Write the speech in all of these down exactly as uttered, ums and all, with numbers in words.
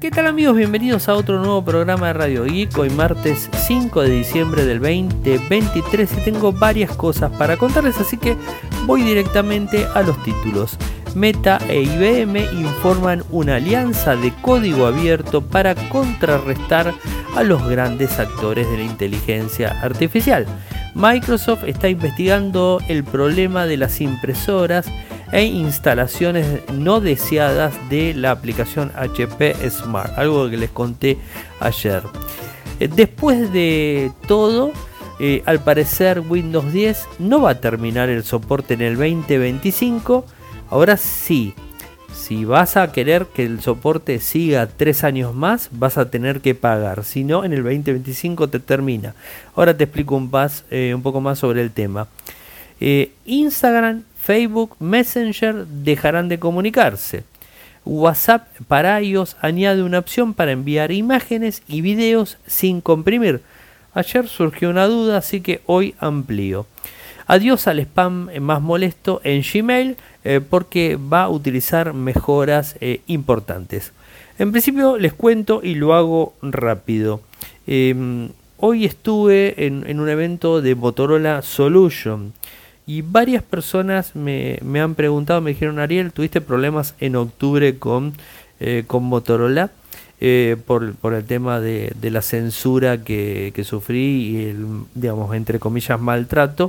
¿Qué tal amigos? Bienvenidos a otro nuevo programa de Radio Geek. Hoy martes cinco de diciembre del veinte veintitrés y tengo varias cosas para contarles, así que voy directamente a los títulos. Meta e I B M informan una alianza de código abierto para contrarrestar a los grandes actores de la inteligencia artificial. Microsoft está investigando el problema de las impresoras e instalaciones no deseadas de la aplicación H P Smart, algo que les conté ayer. Después de todo, eh, al parecer Windows diez no va a terminar el soporte en el veinte veinticinco. Ahora sí, si vas a querer que el soporte siga tres años más, vas a tener que pagar. Si no, en el veinte veinticinco te termina. Ahora te explico un, pas, eh, un poco más sobre el tema. Eh, Instagram, Facebook, Messenger dejarán de comunicarse. WhatsApp para iOS añade una opción para enviar imágenes y videos sin comprimir. Ayer surgió una duda, así que hoy amplío. Adiós al spam más molesto en Gmail eh, porque va a utilizar mejoras eh, importantes. En principio les cuento y lo hago rápido. Eh, hoy estuve en, en un evento de Motorola Solution y varias personas me, me han preguntado, me dijeron: Ariel, ¿tuviste problemas en octubre con, eh, con Motorola? Eh, por, por el tema de, de la censura que, que sufrí y el, digamos, entre comillas, maltrato.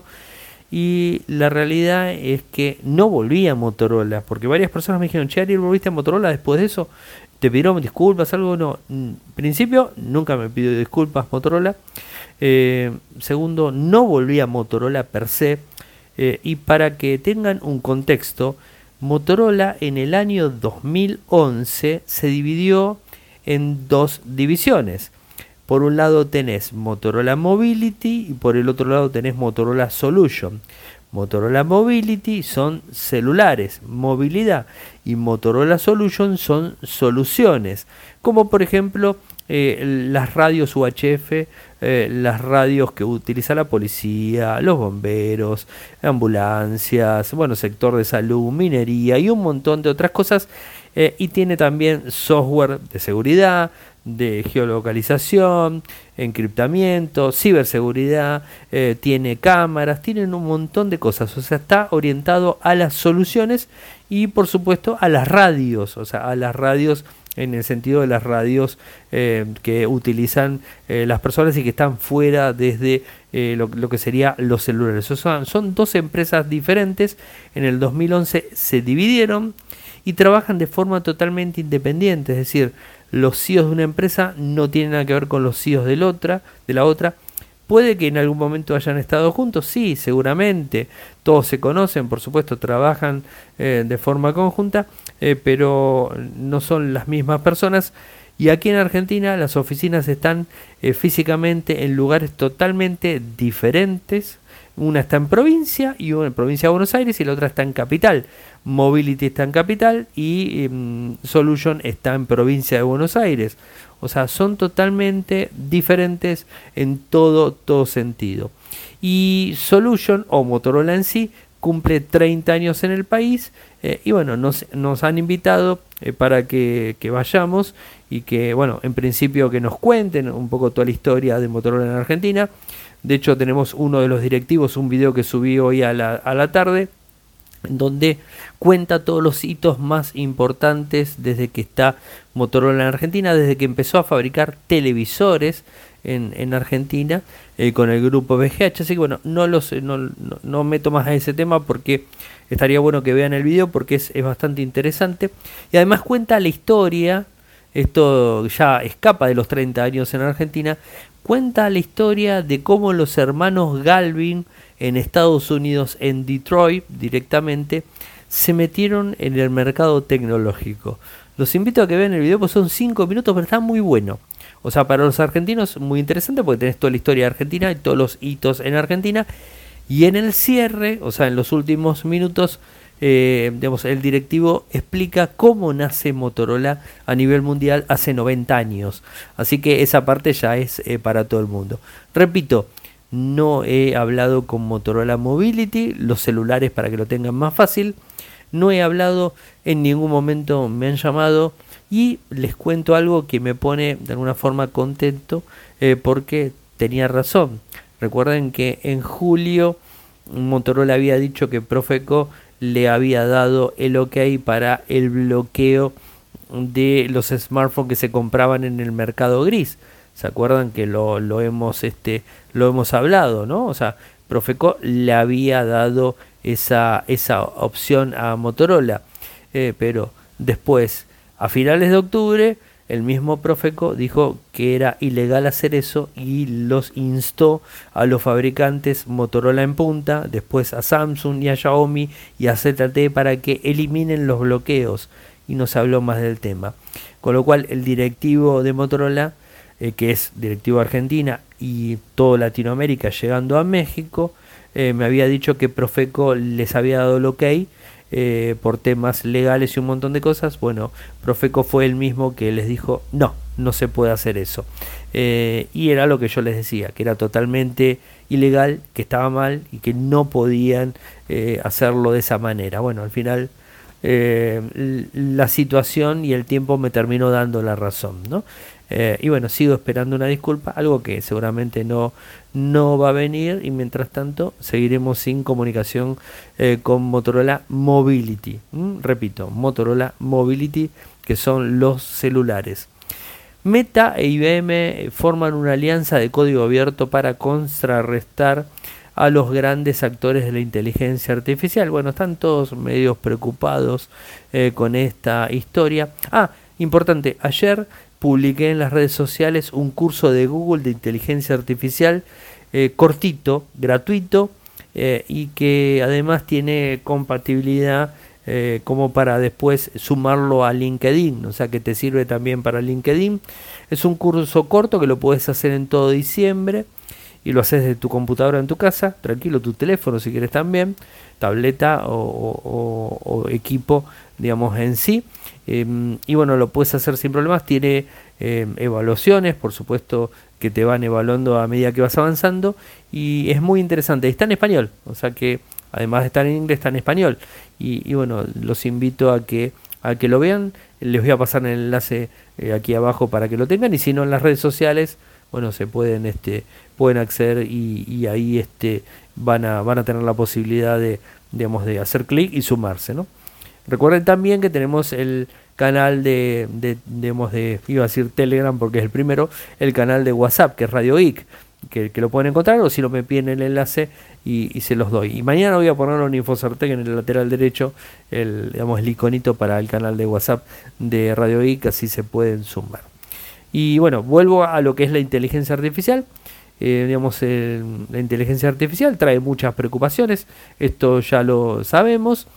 Y la realidad es que no volví a Motorola, porque varias personas me dijeron: che, Ariel, ¿volviste a Motorola después de eso? ¿Te pidieron disculpas, algo? No, en principio nunca me pidió disculpas Motorola. Eh, segundo, no volví a Motorola per se. Eh, y para que tengan un contexto, Motorola en el año dos mil once se dividió en dos divisiones. Por un lado tenés Motorola Mobility y por el otro lado tenés Motorola Solution. Motorola Mobility son celulares, movilidad, y Motorola Solution son soluciones, como por ejemplo eh, las radios U H F, eh, las radios que utiliza la policía, los bomberos, ambulancias, bueno, sector de salud, minería y un montón de otras cosas. Eh, y tiene también software de seguridad, de geolocalización, encriptamiento, ciberseguridad, eh, tiene cámaras, tienen un montón de cosas. O sea, está orientado a las soluciones y por supuesto a las radios, o sea, a las radios en el sentido de las radios eh, que utilizan eh, las personas y que están fuera desde eh, lo, lo que sería los celulares. O sea, son dos empresas diferentes. En el dos mil once se dividieron y trabajan de forma totalmente independiente, es decir, los C E Os de una empresa no tienen nada que ver con los C E Os de la otra, de la otra. Puede que en algún momento hayan estado juntos, sí, seguramente. Todos se conocen, por supuesto, trabajan eh, de forma conjunta, eh, pero no son las mismas personas. Y aquí en Argentina las oficinas están eh, físicamente en lugares totalmente diferentes. Una está en provincia, y una en provincia de Buenos Aires, y la otra está en capital. Mobility está en capital y um, Solution está en provincia de Buenos Aires. O sea, son totalmente diferentes en todo, todo sentido. Y Solution, o Motorola en sí, cumple treinta años en el país. Eh, y bueno, nos, nos han invitado eh, para que, que vayamos y que, bueno, en principio que nos cuenten un poco toda la historia de Motorola en Argentina. De hecho, tenemos uno de los directivos, un video que subí hoy a la, a la tarde, donde cuenta todos los hitos más importantes desde que está Motorola en Argentina, desde que empezó a fabricar televisores en, en Argentina eh, con el grupo B G H. Así que bueno, no, los, no, no, no meto más a ese tema porque estaría bueno que vean el video porque es, es bastante interesante. Y además cuenta la historia, esto ya escapa de los treinta años en Argentina, cuenta la historia de cómo los hermanos Galvin en Estados Unidos, en Detroit directamente, se metieron en el mercado tecnológico. Los invito a que vean el video, pues son cinco minutos, pero está muy bueno. O sea, para los argentinos muy interesante porque tenés toda la historia de Argentina y todos los hitos en Argentina. Y en el cierre, o sea, en los últimos minutos, eh, digamos, el directivo explica cómo nace Motorola a nivel mundial hace noventa años. Así que esa parte ya es eh, para todo el mundo. Repito, no he hablado con Motorola Mobility, los celulares para que lo tengan más fácil. no he hablado, en ningún momento me han llamado, y les cuento algo que me pone de alguna forma contento, eh, porque tenía razón. Recuerden que en julio Motorola había dicho que Profeco le había dado el ok para el bloqueo de los smartphones que se compraban en el mercado gris. ¿Se acuerdan que lo, lo hemos este lo hemos hablado, ¿no? O sea, Profeco le había dado esa, esa opción a Motorola, eh, pero después, a finales de octubre, el mismo Profeco dijo que era ilegal hacer eso y los instó a los fabricantes Motorola en punta, después a Samsung y a Xiaomi y a Z T E para que eliminen los bloqueos, y no se habló más del tema. Con lo cual el directivo de Motorola, eh, que es directivo de Argentina y toda Latinoamérica llegando a México, eh, me había dicho que Profeco les había dado el ok, Eh, por temas legales y un montón de cosas. Bueno, Profeco fue el mismo que les dijo no, no se puede hacer eso, eh, y era lo que yo les decía, que era totalmente ilegal, que estaba mal y que no podían eh, hacerlo de esa manera. Bueno, al final eh, la situación y el tiempo me terminó dando la razón, ¿no? Eh, y bueno, sigo esperando una disculpa, algo que seguramente no, no va a venir, y mientras tanto seguiremos sin comunicación eh, con Motorola Mobility. ¿Mm? Repito, Motorola Mobility, que son los celulares. Meta e I B M forman una alianza de código abierto para contrarrestar a los grandes actores de la inteligencia artificial. Bueno, están todos medios preocupados eh, con esta historia. Ah, importante, ayer publiqué en las redes sociales un curso de Google de inteligencia artificial, eh, cortito, gratuito, eh, y que además tiene compatibilidad eh, como para después sumarlo a LinkedIn, o sea que te sirve también para LinkedIn. Es un curso corto que lo puedes hacer en todo diciembre y lo haces de tu computadora en tu casa, tranquilo, tu teléfono si quieres también, tableta o, o, o equipo, digamos, en sí. Eh, y bueno, lo puedes hacer sin problemas. Tiene eh, evaluaciones, por supuesto, que te van evaluando a medida que vas avanzando, y es muy interesante. Está en español, o sea que además de estar en inglés, está en español, y, y bueno, los invito a que a que lo vean. Les voy a pasar el enlace eh, aquí abajo para que lo tengan, y si no, en las redes sociales, bueno, se pueden este pueden acceder, y, y ahí este van a van a tener la posibilidad de, digamos, de hacer clic y sumarse, ¿no? Recuerden también que tenemos el canal de, de, digamos, de, iba a decir Telegram porque es el primero, el canal de WhatsApp, que es Radio Geek, que, que lo pueden encontrar, o si no me piden el enlace y, y se los doy. Y mañana voy a ponerlo en Infocertec, en el lateral derecho, el, digamos, el iconito para el canal de WhatsApp de Radio Geek, así se pueden sumar. Y bueno, vuelvo a lo que es la inteligencia artificial. Eh, digamos, el, la inteligencia artificial trae muchas preocupaciones, esto ya lo sabemos.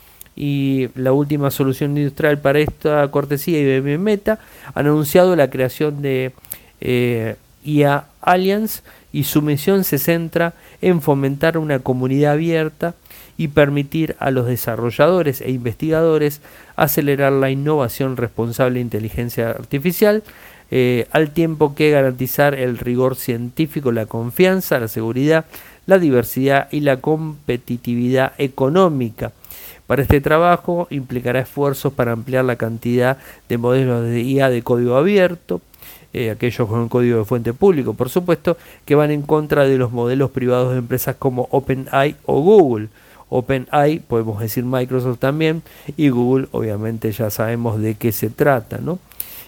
Y la última solución industrial para esta cortesía, I B M y Meta, han anunciado la creación de eh, I A Alliance, y su misión se centra en fomentar una comunidad abierta y permitir a los desarrolladores e investigadores acelerar la innovación responsable de inteligencia artificial, eh, al tiempo que garantizar el rigor científico, la confianza, la seguridad, la diversidad y la competitividad económica. Para este trabajo implicará esfuerzos para ampliar la cantidad de modelos de I A de código abierto, eh, aquellos con código de fuente público, por supuesto, que van en contra de los modelos privados de empresas como OpenAI o Google. OpenAI, podemos decir Microsoft también, y Google, obviamente ya sabemos de qué se trata, ¿no?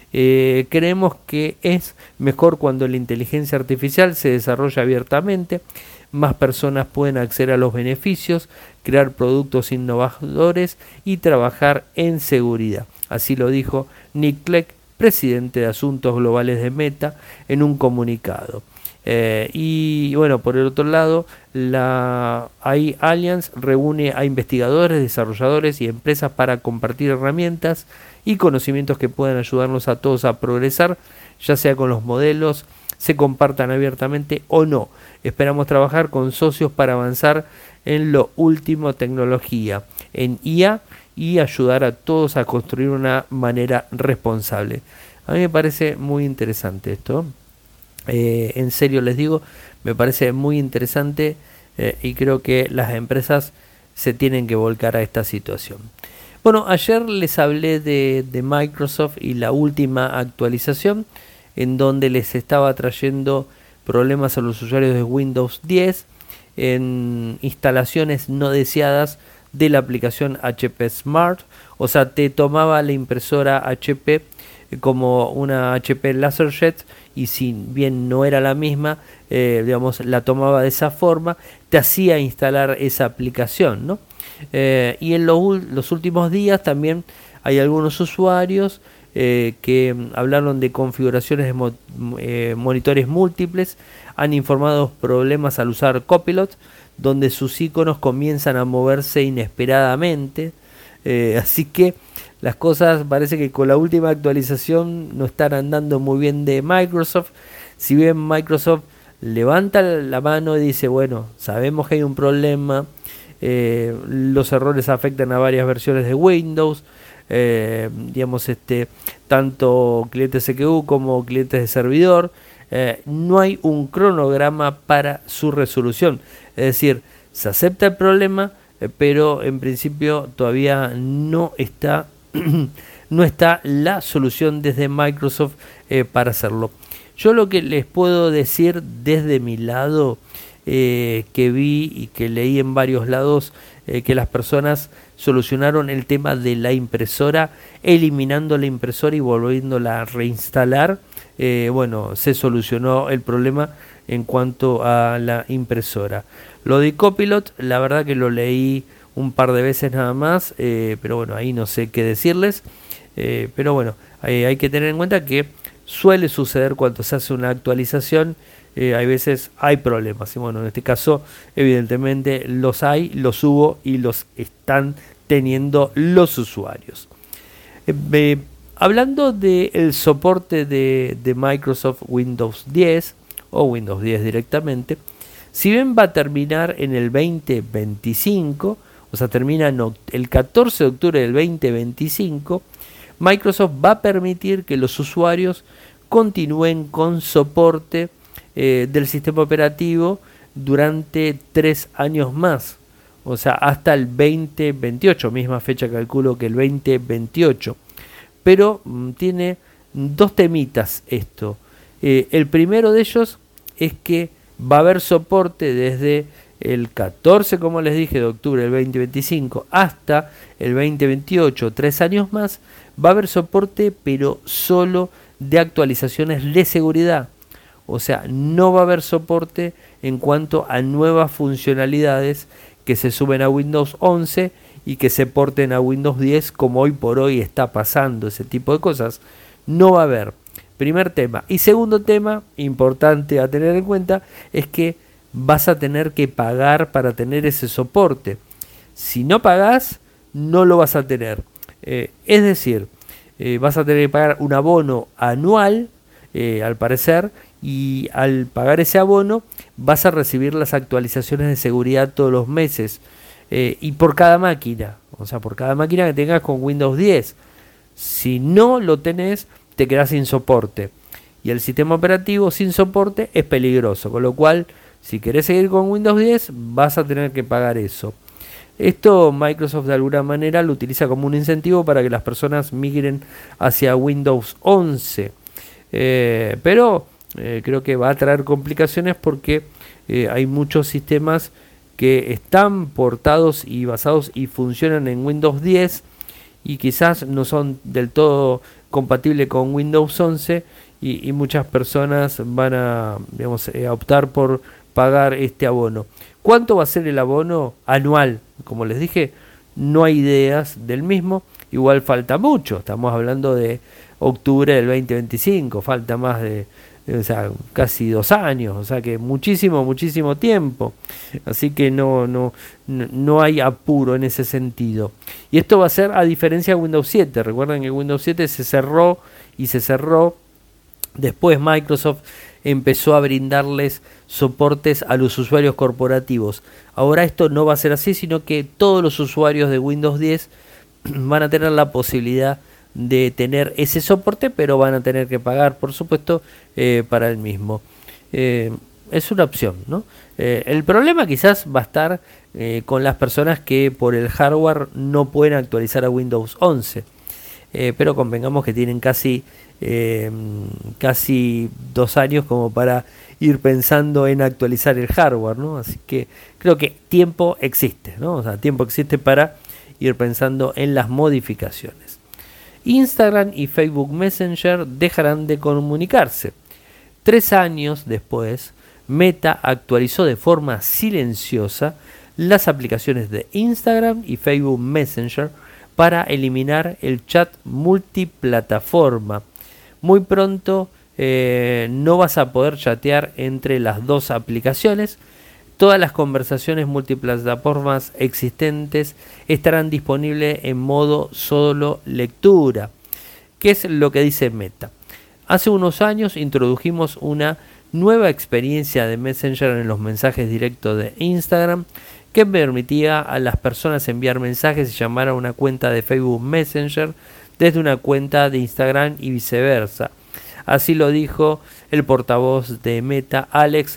Eh, creemos que es mejor cuando la inteligencia artificial se desarrolla abiertamente. Más personas pueden acceder a los beneficios, crear productos innovadores y trabajar en seguridad. Así lo dijo Nick Clegg, presidente de Asuntos Globales de Meta, en un comunicado. Eh, y bueno, por el otro lado, la A I Alliance reúne a investigadores, desarrolladores y empresas para compartir herramientas y conocimientos que puedan ayudarnos a todos a progresar, ya sea con los modelos se compartan abiertamente o no. Esperamos trabajar con socios para avanzar en lo último tecnología, en I A, y ayudar a todos a construir una manera responsable. A mí me parece muy interesante esto. Eh, en serio les digo, me parece muy interesante, eh, y creo que las empresas se tienen que volcar a esta situación. Bueno, ayer les hablé de, de Microsoft y la última actualización, en donde les estaba trayendo problemas a los usuarios de Windows diez en instalaciones no deseadas de la aplicación H P Smart. O sea, te tomaba la impresora H P como una H P LaserJet, y si bien no era la misma, eh, digamos, la tomaba de esa forma, te hacía instalar esa aplicación, ¿no? Eh, y en lo, los últimos días también hay algunos usuarios eh, que hablaron de configuraciones de mo eh, monitores múltiples, han informado problemas al usar Copilot, donde sus iconos comienzan a moverse inesperadamente, eh, así que las cosas parece que con la última actualización no están andando muy bien de Microsoft. Si bien Microsoft levanta la mano y dice, bueno, sabemos que hay un problema, eh, los errores afectan a varias versiones de Windows, eh, digamos, este, tanto clientes C P U como clientes de servidor, eh, no hay un cronograma para su resolución. Es decir, se acepta el problema, eh, pero en principio todavía no está no está la solución desde Microsoft eh, para hacerlo. Yo lo que les puedo decir desde mi lado, eh, que vi y que leí en varios lados, eh, que las personas solucionaron el tema de la impresora, eliminando la impresora y volviéndola a reinstalar. Eh, bueno, se solucionó el problema en cuanto a la impresora. Lo de Copilot, la verdad que lo leí un par de veces nada más, eh, pero bueno, ahí no sé qué decirles, eh, pero bueno, eh, hay que tener en cuenta que suele suceder cuando se hace una actualización, eh, hay veces hay problemas, y bueno, en este caso evidentemente los hay, los hubo y los están teniendo los usuarios. Eh, eh, hablando del soporte de, de Microsoft Windows diez o Windows diez directamente, si bien va a terminar en el veinte veinticinco, o sea, termina el catorce de octubre del veinte veinticinco, Microsoft va a permitir que los usuarios continúen con soporte eh, del sistema operativo durante tres años más, o sea, hasta el veinte veintiocho, misma fecha calculo que el veinte veintiocho. Pero mm, tiene dos temitas esto. Eh, el primero de ellos es que va a haber soporte desde el catorce, como les dije, de octubre del veinte veinticinco hasta el veinte veintiocho, tres años más, va a haber soporte, pero solo de actualizaciones de seguridad. O sea, no va a haber soporte en cuanto a nuevas funcionalidades que se suben a Windows once y que se porten a Windows diez, como hoy por hoy está pasando, ese tipo de cosas. No va a haber. Primer tema. Y segundo tema, importante a tener en cuenta, es que vas a tener que pagar para tener ese soporte. Si no pagás, no lo vas a tener. Eh, es decir, eh, vas a tener que pagar un abono anual, eh, al parecer, y al pagar ese abono vas a recibir las actualizaciones de seguridad todos los meses, eh, y por cada máquina, o sea, por cada máquina que tengas con Windows diez. Si no lo tenés, te quedás sin soporte, y el sistema operativo sin soporte es peligroso, con lo cual si querés seguir con Windows diez vas a tener que pagar eso. Esto Microsoft de alguna manera lo utiliza como un incentivo para que las personas migren hacia Windows once, eh, pero eh, creo que va a traer complicaciones porque eh, hay muchos sistemas que están portados y basados y funcionan en Windows diez y quizás no son del todo compatibles con Windows once, y, y muchas personas van a, digamos, eh, a optar por pagar este abono. ¿Cuánto va a ser el abono anual? Como les dije, no hay ideas del mismo. Igual falta mucho. Estamos hablando de octubre del veinte veinticinco. Falta más de, de o sea, casi dos años. O sea que muchísimo, muchísimo tiempo. Así que no, no, no hay apuro en ese sentido. Y esto va a ser a diferencia de Windows siete. Recuerden que Windows siete se cerró y se cerró. Después Microsoft empezó a brindarles soportes a los usuarios corporativos. Ahora esto no va a ser así, sino que todos los usuarios de Windows diez van a tener la posibilidad de tener ese soporte, pero van a tener que pagar, por supuesto, eh, para el mismo. Eh, es una opción, ¿no? Eh, el problema quizás va a estar eh, con las personas que por el hardware no pueden actualizar a Windows once. Eh, pero convengamos que tienen casi, eh, casi dos años como para ir pensando en actualizar el hardware, ¿no? Así que creo que tiempo existe, ¿no? O sea, tiempo existe para ir pensando en las modificaciones. Instagram y Facebook Messenger dejarán de comunicarse. Tres años después, Meta actualizó de forma silenciosa las aplicaciones de Instagram y Facebook Messenger para eliminar el chat multiplataforma. Muy pronto eh, no vas a poder chatear entre las dos aplicaciones. Todas las conversaciones multiplataformas existentes estarán disponibles en modo solo lectura. ¿Qué es lo que dice Meta? Hace unos años introdujimos una nueva experiencia de Messenger en los mensajes directos de Instagram que permitía a las personas enviar mensajes y llamar a una cuenta de Facebook Messenger desde una cuenta de Instagram y viceversa. Así lo dijo el portavoz de Meta, Alex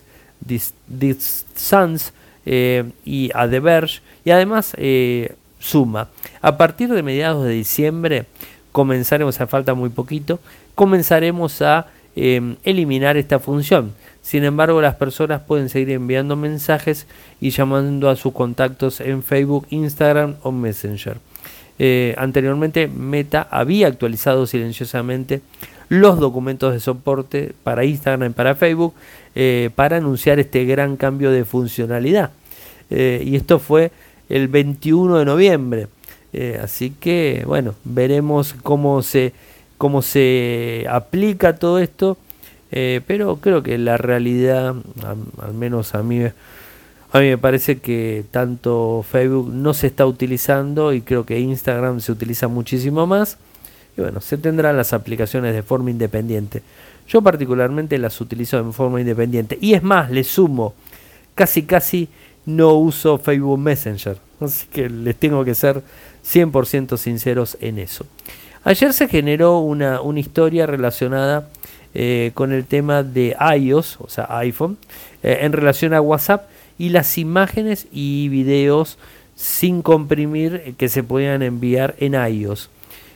Dizans, eh, y a The Verge, y además eh, suma, a partir de mediados de diciembre comenzaremos, a falta muy poquito, comenzaremos a eh, eliminar esta función. Sin embargo, las personas pueden seguir enviando mensajes y llamando a sus contactos en Facebook, Instagram o Messenger. Eh, anteriormente, Meta había actualizado silenciosamente los documentos de soporte para Instagram y para Facebook eh, para anunciar este gran cambio de funcionalidad. Eh, y esto fue el veintiuno de noviembre. Eh, así que, bueno, veremos cómo se, cómo se aplica todo esto. Eh, pero creo que la realidad, al, al menos a mí, a mí me parece que tanto Facebook no se está utilizando y creo que Instagram se utiliza muchísimo más. Y bueno, se tendrán las aplicaciones de forma independiente. Yo particularmente las utilizo en forma independiente. Y es más, le sumo, casi casi no uso Facebook Messenger. Así que les tengo que ser cien por ciento sinceros en eso. Ayer se generó una, una historia relacionada Eh, con el tema de iOS, o sea iPhone, eh, en relación a WhatsApp y las imágenes y videos sin comprimir eh, que se podían enviar en iOS.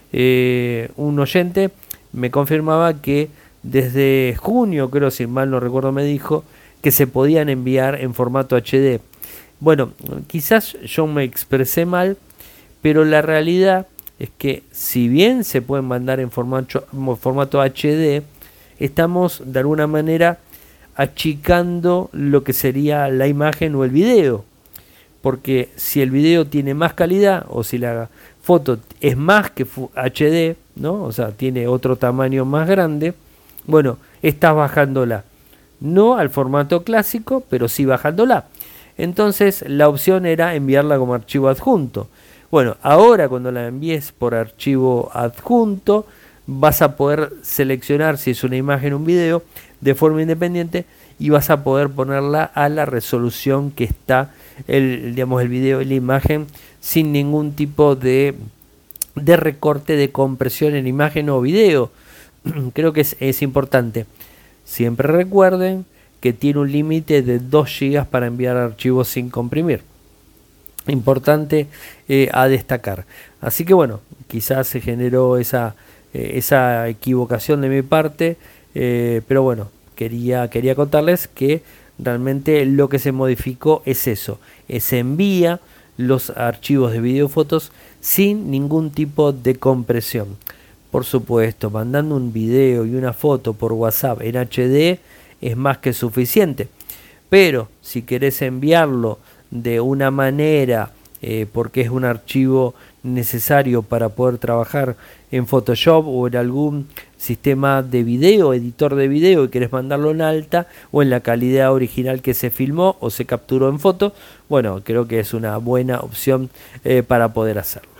Eh, un oyente me confirmaba que desde junio, creo, si mal no recuerdo, me dijo que se podían enviar en formato H D. Bueno, quizás yo me expresé mal, pero la realidad es que si bien se pueden mandar en formato, formato H D, estamos de alguna manera achicando lo que sería la imagen o el video, porque si el video tiene más calidad o si la foto es más que H D, ¿no? O sea, tiene otro tamaño más grande, bueno, estás bajándola, no al formato clásico, pero sí bajándola. Entonces la opción era enviarla como archivo adjunto. Bueno, ahora cuando la envíes por archivo adjunto, vas a poder seleccionar si es una imagen o un video de forma independiente y vas a poder ponerla a la resolución que está el, digamos, el video y la imagen sin ningún tipo de, de recorte de compresión en imagen o video. Creo que es, es importante. Siempre recuerden que tiene un límite de dos gigas para enviar archivos sin comprimir. Importante eh, a destacar. Así que bueno, quizás se generó esa esa equivocación de mi parte, eh, pero bueno, quería, quería contarles que realmente lo que se modificó es eso, eh, se envía los archivos de video y fotos sin ningún tipo de compresión. Por supuesto, mandando un video y una foto por WhatsApp en H D es más que suficiente, pero si querés enviarlo de una manera, eh, porque es un archivo necesario para poder trabajar en Photoshop o en algún sistema de video, editor de video, y querés mandarlo en alta o en la calidad original que se filmó o se capturó en foto, bueno, creo que es una buena opción eh, para poder hacerlo.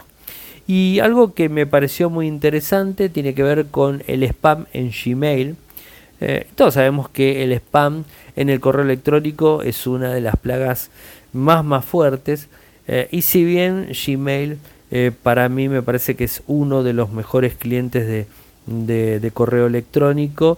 Y algo que me pareció muy interesante tiene que ver con el spam en Gmail. Eh, todos sabemos que el spam en el correo electrónico es una de las plagas más más fuertes, eh, y si bien Gmail Eh, para mí me parece que es uno de los mejores clientes de, de, de correo electrónico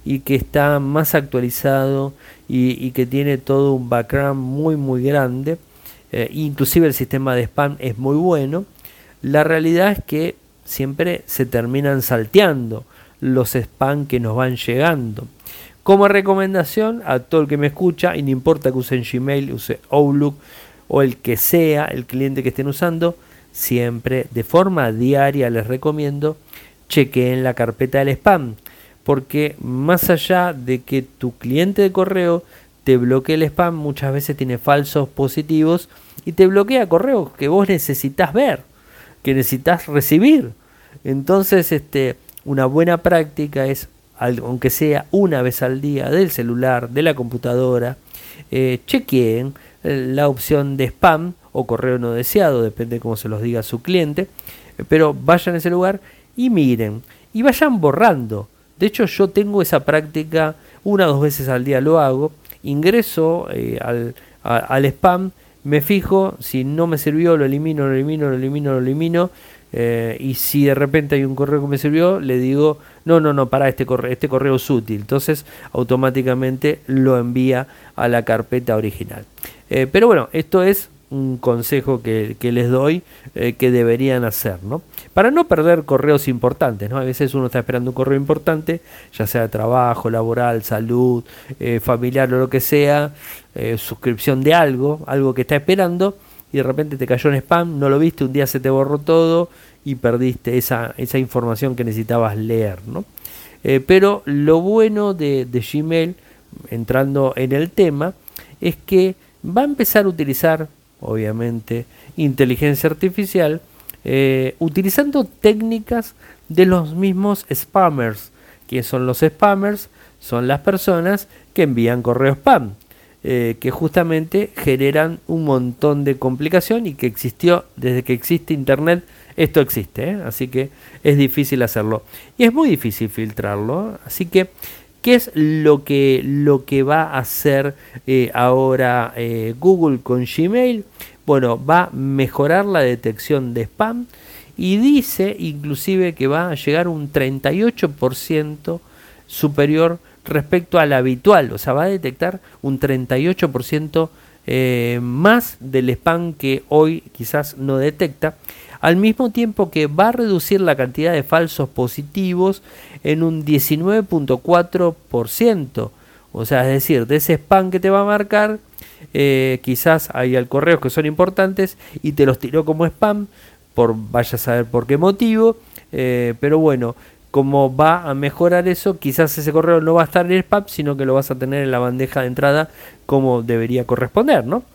y que está más actualizado y, y que tiene todo un background muy muy grande. Eh, inclusive el sistema de spam es muy bueno. La realidad es que siempre se terminan salteando los spam que nos van llegando. Como recomendación a todo el que me escucha, y no importa que usen Gmail, use Outlook o el que sea el cliente que estén usando, siempre de forma diaria les recomiendo chequeen la carpeta del spam, porque más allá de que tu cliente de correo te bloquee el spam, muchas veces tiene falsos positivos y te bloquea correos que vos necesitas ver, que necesitas recibir. Entonces, este, una buena práctica es, aunque sea una vez al día, del celular, de la computadora, eh, chequeen la opción de spam o correo no deseado, depende de cómo se los diga su cliente, pero vayan a ese lugar y miren, y vayan borrando. De hecho, yo tengo esa práctica, una o dos veces al día lo hago, ingreso eh, al, a, al spam, me fijo, si no me sirvió, lo elimino, lo elimino, lo elimino, lo elimino, eh, y si de repente hay un correo que me sirvió, le digo, no, no, no, para este correo, este correo es útil, entonces automáticamente lo envía a la carpeta original. Eh, pero bueno, esto es un consejo que, que les doy, eh, que deberían hacer, ¿no? Para no perder correos importantes, ¿no? A veces uno está esperando un correo importante, ya sea de trabajo, laboral, salud, eh, familiar o lo que sea, eh, suscripción de algo, algo que está esperando, y de repente te cayó en spam, no lo viste, un día se te borró todo y perdiste esa, esa información que necesitabas leer, ¿no? Eh, pero lo bueno de, de Gmail, entrando en el tema, es que va a empezar a utilizar, obviamente, inteligencia artificial, eh, utilizando técnicas de los mismos spammers. ¿Quién son los spammers? Son las personas que envían correo spam, eh, que justamente generan un montón de complicación y que existió desde que existe internet. Esto existe, ¿eh? Así que es difícil hacerlo y es muy difícil filtrarlo. Así que, ¿qué es lo que, lo que va a hacer eh, ahora eh, Google con Gmail? Bueno, va a mejorar la detección de spam y dice inclusive que va a llegar un treinta y ocho por ciento superior respecto al habitual. O sea, va a detectar un treinta y ocho por ciento eh, más del spam que hoy quizás no detecta, al mismo tiempo que va a reducir la cantidad de falsos positivos en un diecinueve punto cuatro por ciento. O sea, es decir, de ese spam que te va a marcar, eh, quizás hay correos que son importantes y te los tiró como spam, por vaya a saber por qué motivo, eh, pero bueno, como va a mejorar eso, quizás ese correo no va a estar en el spam, sino que lo vas a tener en la bandeja de entrada como debería corresponder, ¿no?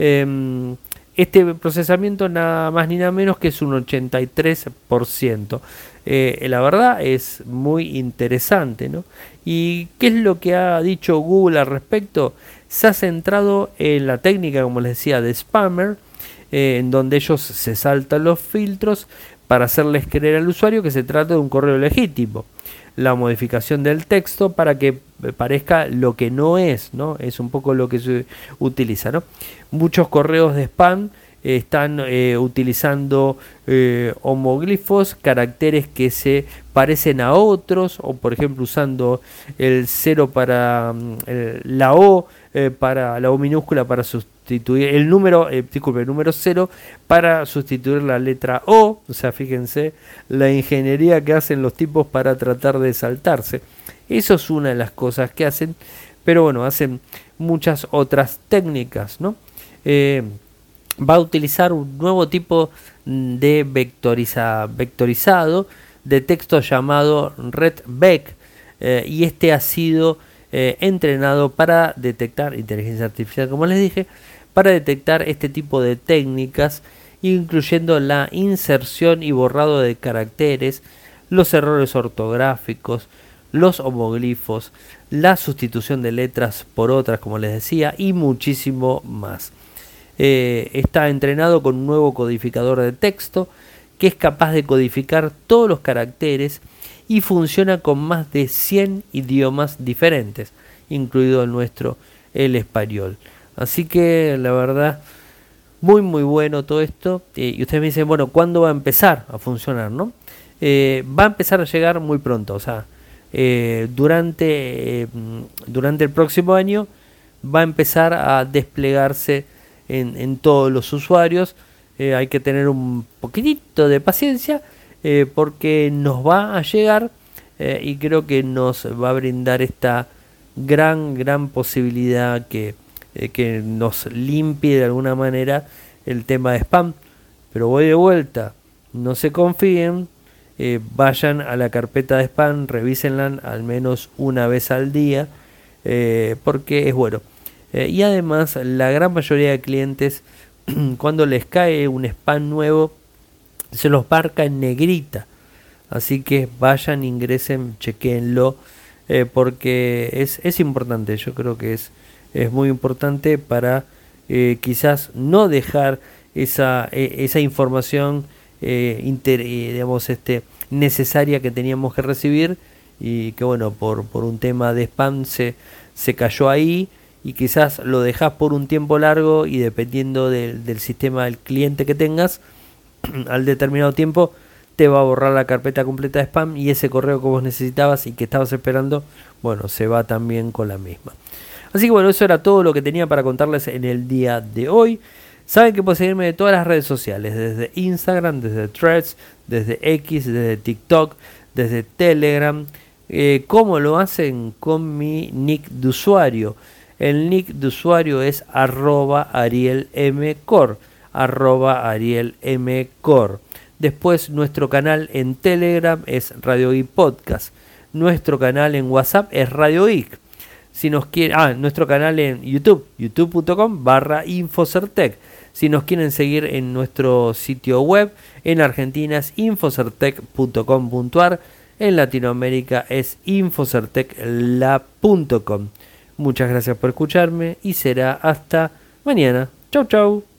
Eh, Este procesamiento nada más ni nada menos que es un ochenta y tres por ciento. Eh, la verdad es muy interesante, ¿no? ¿Y qué es lo que ha dicho Google al respecto? Se ha centrado en la técnica, como les decía, de spammer, eh, en donde ellos se saltan los filtros para hacerles creer al usuario que se trata de un correo legítimo. La modificación del texto para que parezca lo que no es, ¿no? Es un poco lo que se utiliza, ¿no? Muchos correos de spam eh, están eh, utilizando eh, homoglifos, caracteres que se parecen a otros, o por ejemplo usando el cero para eh, la O, eh, para la O minúscula para sustituir el número, eh, disculpe, el número cero para sustituir la letra O. O sea, fíjense la ingeniería que hacen los tipos para tratar de saltarse. Eso es una de las cosas que hacen, pero bueno, hacen muchas otras técnicas, ¿no? Eh, va a utilizar un nuevo tipo de vectoriza, vectorizado de texto llamado RedVec, eh, y este ha sido eh, entrenado para detectar, inteligencia artificial como les dije, para detectar este tipo de técnicas, incluyendo la inserción y borrado de caracteres, los errores ortográficos, los homoglifos, la sustitución de letras por otras, como les decía, y muchísimo más. Eh, está entrenado con un nuevo codificador de texto que es capaz de codificar todos los caracteres y funciona con más de cien idiomas diferentes, incluido el nuestro, el español. Así que la verdad, muy muy bueno todo esto. Eh, y ustedes me dicen, bueno, ¿cuándo va a empezar a funcionar, no? Eh, va a empezar a llegar muy pronto, o sea, eh, durante, eh, durante el próximo año va a empezar a desplegarse en, en todos los usuarios. Eh, hay que tener un poquitito de paciencia eh, porque nos va a llegar eh, y creo que nos va a brindar esta gran, gran posibilidad que, eh, que nos limpie de alguna manera el tema de spam. Pero voy de vuelta, no se confíen, eh, vayan a la carpeta de spam, revísenla al menos una vez al día, eh, porque es bueno. Eh, y además la gran mayoría de clientes cuando les cae un spam nuevo se los marca en negrita, así que vayan, ingresen, chequenlo, eh, porque es, es importante. Yo creo que es, es muy importante para eh, quizás no dejar esa, eh, esa información eh, inter, eh, digamos, este, necesaria que teníamos que recibir, y que bueno, por, por un tema de spam se, se cayó ahí, y quizás lo dejas por un tiempo largo y dependiendo del, del sistema del cliente que tengas, al determinado tiempo te va a borrar la carpeta completa de spam, y ese correo que vos necesitabas y que estabas esperando, bueno, se va también con la misma. Así que bueno, eso era todo lo que tenía para contarles en el día de hoy. Saben que pueden seguirme de todas las redes sociales, desde Instagram, desde Threads, desde X, desde TikTok, desde Telegram. Eh, ¿Cómo lo hacen? Con mi nick de usuario. El nick de usuario es arroba arielmcor, arroba arielmcor. Después nuestro canal en Telegram es Radio Geek Podcast. Nuestro canal en WhatsApp es Radio Geek. Si nos quieren, ah, nuestro canal en YouTube, youtube punto com barra Infocertec. Si nos quieren seguir en nuestro sitio web, en Argentina es infocertec punto com punto ar, en Latinoamérica es infocertecla punto com. Muchas gracias por escucharme y será hasta mañana. Chau, chau.